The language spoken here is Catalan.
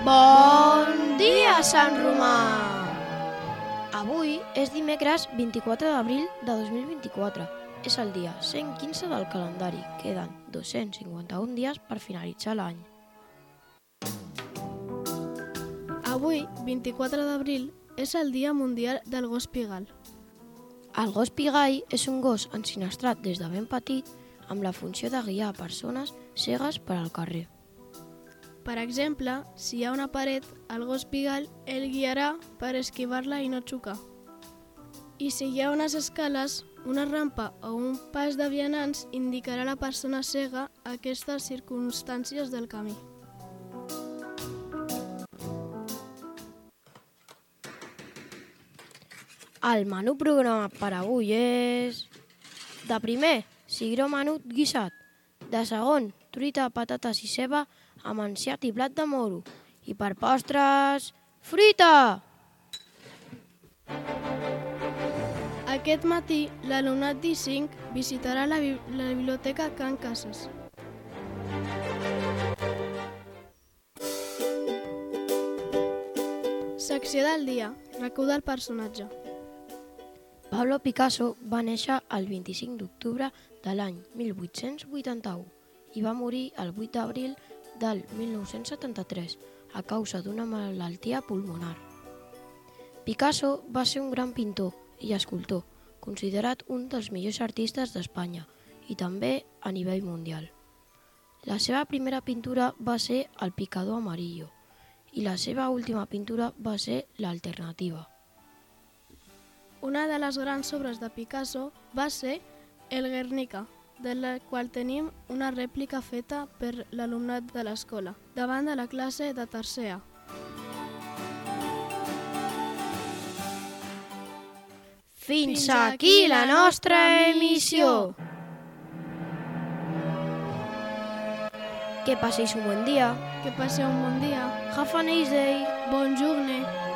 Bon dia, Sant Romà! Avui és dimecres 24 d'abril de 2024. És el dia 115 del calendari. Queden 251 dies per finalitzar l'any. Avui, 24 d'abril, és el Dia Mundial del Gos Pigal. El gos pigai és un gos ensinistrat des de ben petit amb la funció de guiar persones cegues per al carrer. Per exemple, si hi ha una paret, el gos pigal el guiarà per esquivar-la i no xocar. I si hi ha unes escales, una rampa o un pas de vianants indicarà a la persona cega aquestes circumstàncies del camí. El menú programat per avui és... De primer, cigró menut guisat. De segon, truita, patates i ceba amb enciat i blat de moro. I per postres, fruita! Aquest matí, l'alumnat d'I5 visitarà la biblioteca Can Casas. Secció del dia. Racó del personatge. Pablo Picasso va néixer el 25 d'octubre de l'any 1881 i va morir el 8 d'abril del 1973 a causa d'una malaltia pulmonar. Picasso va ser un gran pintor i escultor, considerat un dels millors artistes d'Espanya i també a nivell mundial. La seva primera pintura va ser El picador amarillo i la seva última pintura va ser l'Alternativa. Una de les grans obres de Picasso va ser El Guernica, de la qual tenim una rèplica feta per l'alumnat de l'escola, davant de la classe de tercer A. Fins aquí la nostra emissió! Que passéis un bon dia. Que passeu un bon dia. Have a nice day. Bon jorn.